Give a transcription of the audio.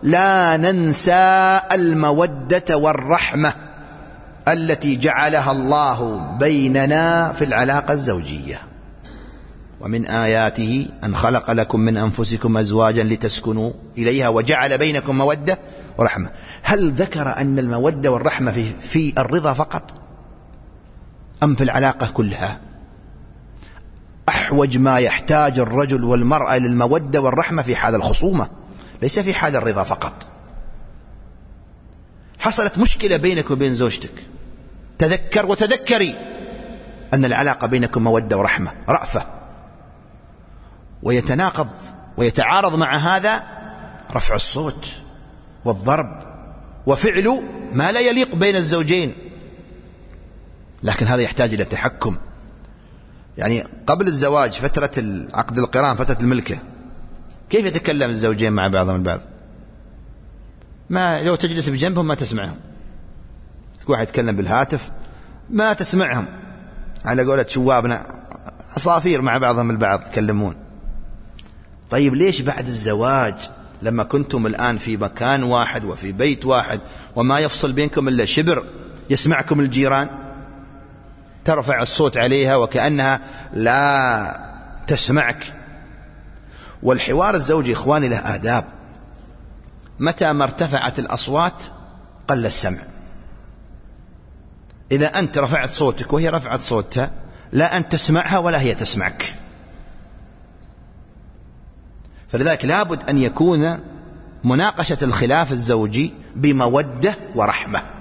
لا ننسى المودة والرحمة التي جعلها الله بيننا في العلاقة الزوجية. ومن آياته أن خلق لكم من أنفسكم أزواجا لتسكنوا إليها وجعل بينكم مودة ورحمة. هل ذكر أن المودة والرحمة في الرضا فقط أم في العلاقة كلها؟ أحوج ما يحتاج الرجل والمرأة للمودة والرحمة في حال الخصومة، ليس في حال الرضا فقط. حصلت مشكلة بينك وبين زوجتك، تذكر وتذكري أن العلاقة بينكم مودة ورحمة رأفة، ويتناقض ويتعارض مع هذا رفع الصوت والضرب وفعل ما لا يليق بين الزوجين. لكن هذا يحتاج إلى تحكم. يعني قبل الزواج فترة عقد القران، فترة الملكة، كيف يتكلم الزوجين مع بعضهم البعض؟ ما لو تجلس بجنبهم ما تسمعهم، واحد يتكلم بالهاتف ما تسمعهم، على قولة شوابنا عصافير مع بعضهم البعض يتكلمون. طيب ليش بعد الزواج لما كنتم الآن في مكان واحد وفي بيت واحد وما يفصل بينكم إلا شبر يسمعكم الجيران ترفع الصوت عليها وكأنها لا تسمعك؟ والحوار الزوجي إخواني له آداب. متى ما ارتفعت الأصوات قل السمع. إذا أنت رفعت صوتك وهي رفعت صوتها لا أنت تسمعها ولا هي تسمعك. فلذلك لابد أن يكون مناقشة الخلاف الزوجي بمودة ورحمة.